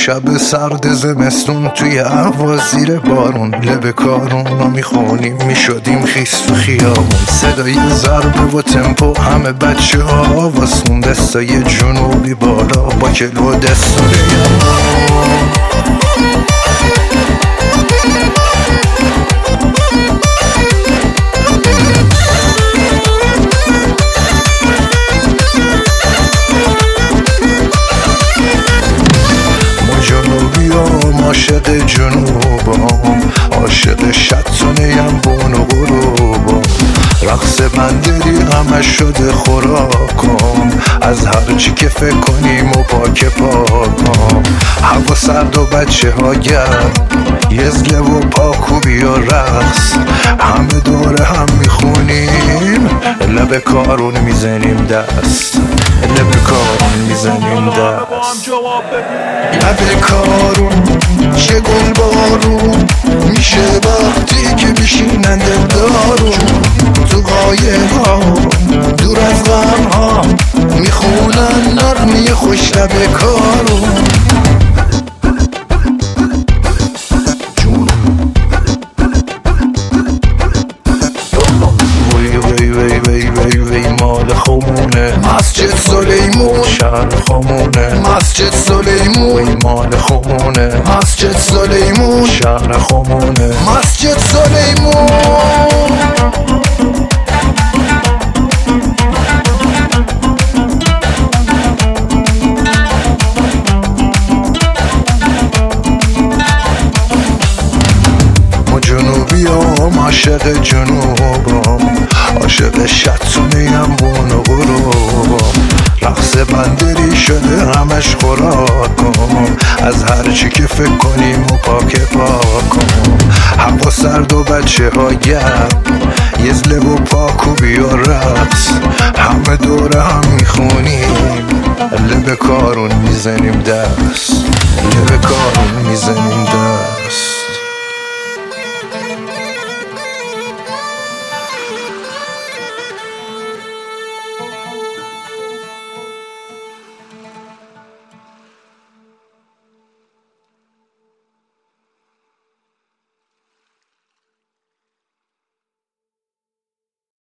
شب سرد زمستون توی هوا زیر بارون، لب کارون میخونیم میشدیم خیس تو خیابون. صدای ضربه و تمپو همه بچه ها واسون، دستای جنوبی بالا با کلو دستای عاشق جنوبم، عاشق شطونیم بون و غروبم. رقص بندری همه شده خوراکم، از هر چی که فکر کنیم و پاک پاکم. هوا سرد و بچه ها گرم، یزله و پاکوبی و رقص، همه دوره هم میخونیم، لب کارون میزنیم دست، لب کارون میزنیم دست. لب کارون چه گل بارون میشه وقتی که بشینن دلدارون، تو قایق ها دور از غم ها میخونن نغمه خوش لب کارون. مال خمونه مسجد سلیمون، شهر خمونه مسجد سلیمون، مال خمونه مسجد سلیمون، شهر خمونه مسجد سلیمون. جنوبیام عاشق جنوبم، عاشق شطونیم بون و غروبم. رقص بندری شده همش خوراکم، از هر چی که فکر کنیم و پاک پاکم. هوا سرد و بچه ها گرم، یزله و پاکوبی و رقص، همه دوره هم میخونیم، لب کارون میزنیم دست، لب کارون میزنیم دست.